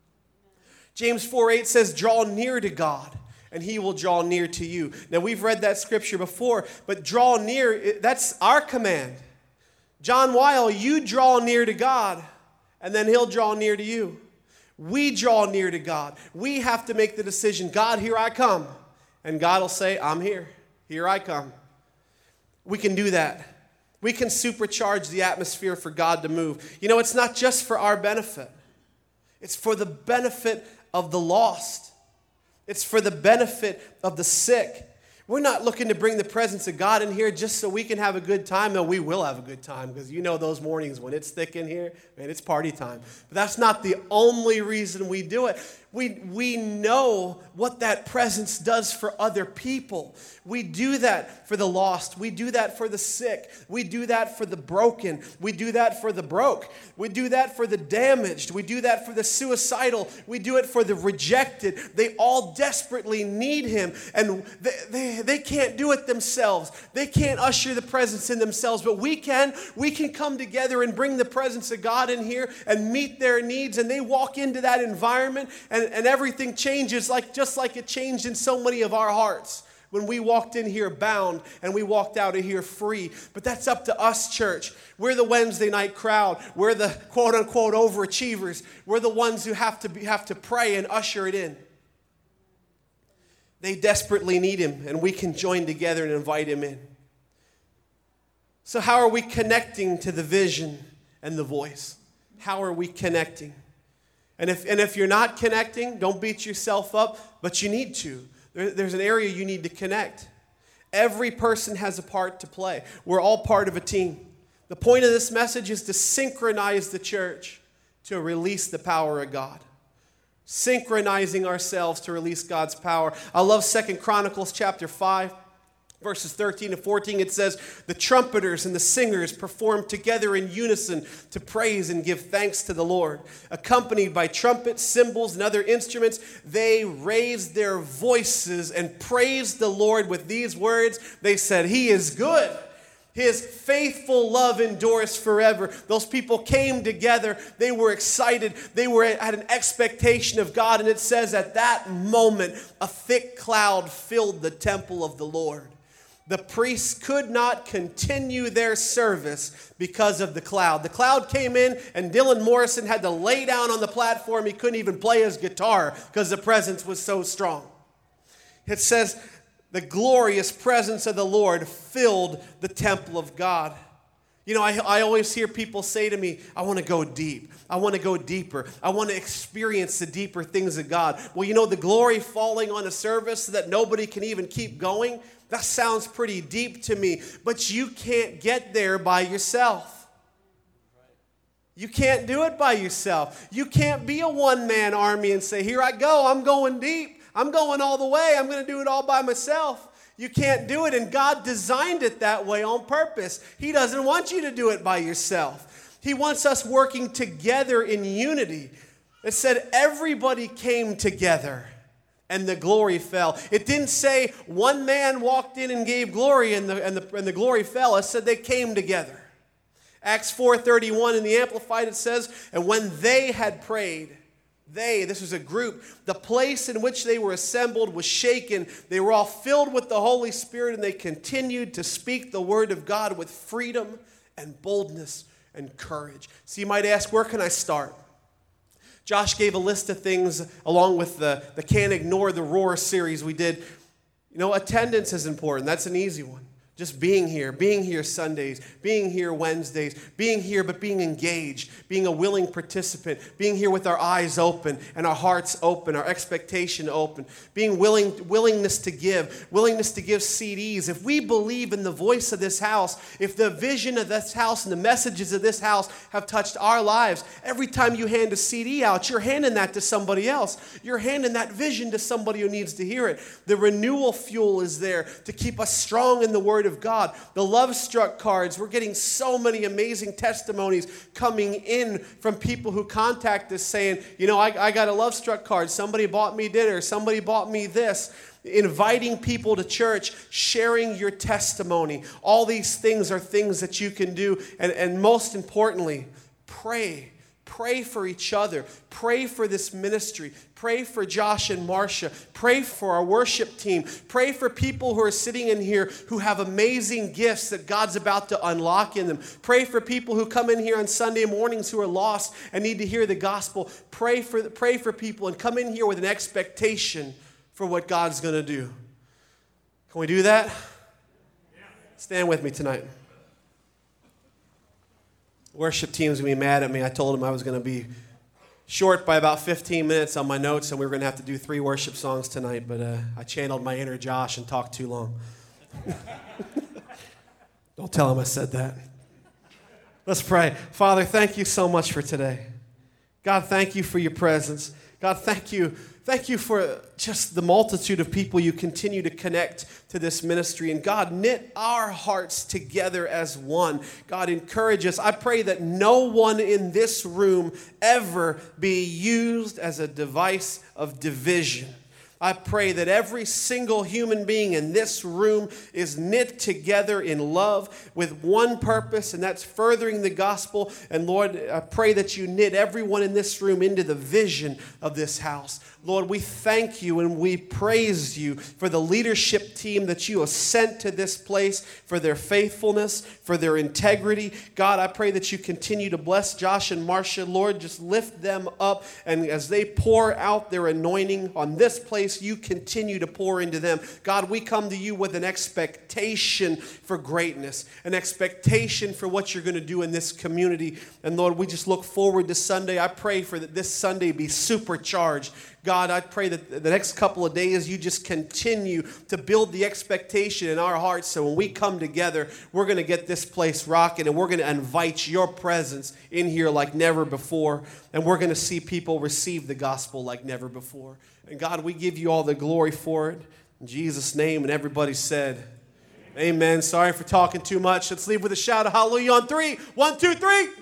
James 4:8 says, draw near to God, and he will draw near to you. Now, we've read that scripture before, but draw near, that's our command. John Weil, you draw near to God, and then he'll draw near to you. We draw near to God. We have to make the decision, God, here I come. And God will say, I'm here. Here I come. We can do that. We can supercharge the atmosphere for God to move. You know, it's not just for our benefit. It's for the benefit of the lost. It's for the benefit of the sick. We're not looking to bring the presence of God in here just so we can have a good time. No, we will have a good time, because you know those mornings when it's thick in here, man, it's party time. But that's not the only reason we do it. We know what that presence does for other people. We do that for the lost. We do that for the sick. We do that for the broken. We do that for the broke. We do that for the damaged. We do that for the suicidal. We do it for the rejected. They all desperately need him, and they can't do it themselves. They can't usher the presence in themselves, but we can. We can come together and bring the presence of God in here and meet their needs, and they walk into that environment, and everything changes just like it changed in so many of our hearts when we walked in here bound and we walked out of here free. But that's up to us, church. We're the Wednesday night crowd. We're the quote-unquote overachievers. We're the ones who have to pray and usher it in. They desperately need him, and we can join together and invite him in. So how are we connecting to the vision and the voice? How are we connecting? And if you're not connecting, don't beat yourself up, but you need to. There's an area you need to connect. Every person has a part to play. We're all part of a team. The point of this message is to synchronize the church to release the power of God. Synchronizing ourselves to release God's power. I love 2 Chronicles chapter 5. Verses 13 to 14, it says, the trumpeters and the singers performed together in unison to praise and give thanks to the Lord. Accompanied by trumpets, cymbals, and other instruments, they raised their voices and praised the Lord with these words. They said, he is good. His faithful love endures forever. Those people came together. They were excited. They had an expectation of God. And it says at that moment, a thick cloud filled the temple of the Lord. The priests could not continue their service because of the cloud. The cloud came in, and Dylan Morrison had to lay down on the platform. He couldn't even play his guitar because the presence was so strong. It says, the glorious presence of the Lord filled the temple of God. You know, I always hear people say to me, I want to go deep. I want to go deeper. I want to experience the deeper things of God. Well, you know, the glory falling on a service so that nobody can even keep going, that sounds pretty deep to me. But you can't get there by yourself. You can't do it by yourself. You can't be a one-man army and say, here I go, I'm going deep. I'm going all the way. I'm going to do it all by myself. You can't do it, and God designed it that way on purpose. He doesn't want you to do it by yourself. He wants us working together in unity. It said everybody came together, and the glory fell. It didn't say one man walked in and gave glory, and the glory fell. It said they came together. Acts 4:31 in the Amplified, it says, and when they had prayed, this was a group, the place in which they were assembled was shaken. They were all filled with the Holy Spirit, and they continued to speak the word of God with freedom and boldness and courage. So you might ask, where can I start? Josh gave a list of things along with the Can't Ignore the Roar series we did. You know, attendance is important. That's an easy one. Just being here Sundays, being here Wednesdays, being here but being engaged, being a willing participant, being here with our eyes open and our hearts open, our expectation open, being willingness to give CDs. If we believe in the voice of this house, if the vision of this house and the messages of this house have touched our lives, every time you hand a CD out, you're handing that to somebody else. You're handing that vision to somebody who needs to hear it. The renewal fuel is there to keep us strong in the Word of God. The Love Struck cards, we're getting so many amazing testimonies coming in from people who contact us saying, I got a Love Struck card. Somebody bought me dinner. Somebody bought me this. Inviting people to church, sharing your testimony. All these things are things that you can do. And most importantly, pray. Pray for each other. Pray for this ministry. Pray for Josh and Marcia. Pray for our worship team. Pray for people who are sitting in here who have amazing gifts that God's about to unlock in them. Pray for people who come in here on Sunday mornings who are lost and need to hear the gospel. Pray for people and come in here with an expectation for what God's going to do. Can we do that? Stand with me tonight. Worship team's going to be mad at me. I told them I was going to be short by about 15 minutes on my notes, and we were going to have to do 3 worship songs tonight, but I channeled my inner Josh and talked too long. Don't tell him I said that. Let's pray. Father, thank you so much for today. God, thank you for your presence. God, thank you. Thank you for just the multitude of people you continue to connect to this ministry. And God, knit our hearts together as one. God, encourage us. I pray that no one in this room ever be used as a device of division. I pray that every single human being in this room is knit together in love with one purpose, and that's furthering the gospel. And Lord, I pray that you knit everyone in this room into the vision of this house. Lord, we thank you and we praise you for the leadership team that you have sent to this place, for their faithfulness, for their integrity. God, I pray that you continue to bless Josh and Marcia. Lord, just lift them up. And as they pour out their anointing on this place, you continue to pour into them. God, we come to you with an expectation for greatness, an expectation for what you're going to do in this community. And Lord, we just look forward to Sunday. I pray for that this Sunday be supercharged. God, I pray that the next couple of days you just continue to build the expectation in our hearts so when we come together, we're going to get this place rocking and we're going to invite your presence in here like never before. And we're going to see people receive the gospel like never before. And God, we give you all the glory for it. In Jesus' name, and everybody said, amen. Sorry for talking too much. Let's leave with a shout of hallelujah on 3. 1, 2, 3.